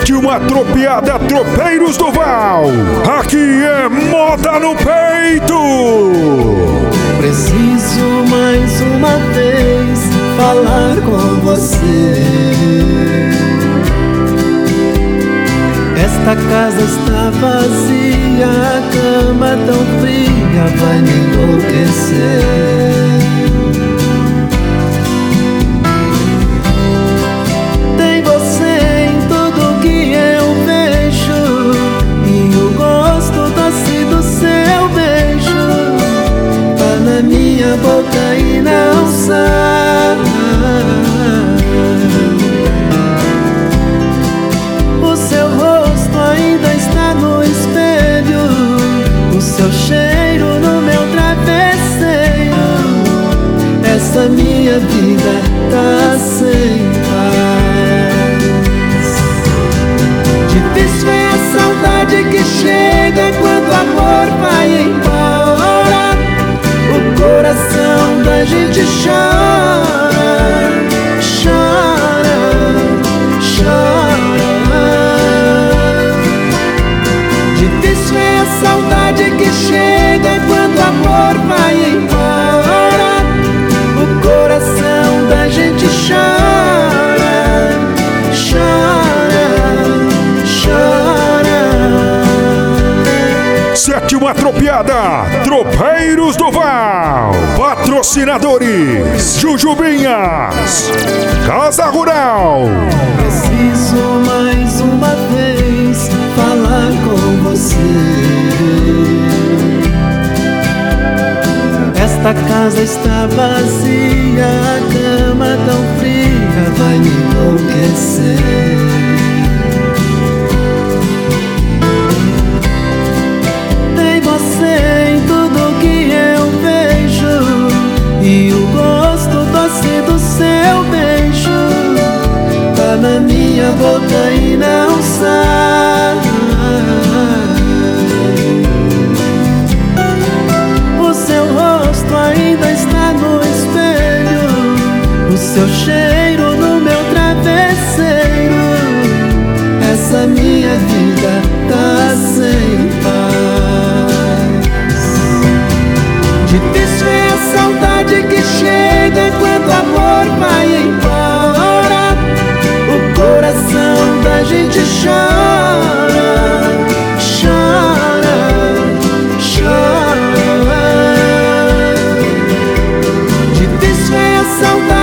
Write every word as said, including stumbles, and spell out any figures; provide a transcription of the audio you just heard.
Sétima tropeada Tropeiros do Val. Aqui é moda no peito. Preciso mais uma vez falar com você. Esta casa está vazia, a cama tão fria vai me enlouquecer. Tem você em tudo que eu vejo, e o gosto doce do seu beijo tá na minha boca e não sai. O seu rosto ainda está no espelho, o seu cheiro no meu travesseiro. Essa minha vida tá sem paz. Difícil é a saudade que chega quando o amor vai embora. O coração da gente chora, chora, chora. Difícil é a saudade que chega quando o amor vai embora. O coração da gente chora, chora, chora. Sétima tropeada Tropeiros do Val. Patrocinadores Jujubinhas, Casa Rural. Preciso mais uma vez falar com você. Esta casa está vazia, a cama tão fria vai me enlouquecer. Tem você em tudo que eu vejo, e o gosto doce do seu beijo tá na minha boca e não sai. O seu rosto ainda está no espelho, o seu cheiro no meu travesseiro. Essa minha vida tá sem paz. Difícil é a saudade que chega quando o amor vai embora. O coração da gente chora, chora, chora. Difícil é a saudade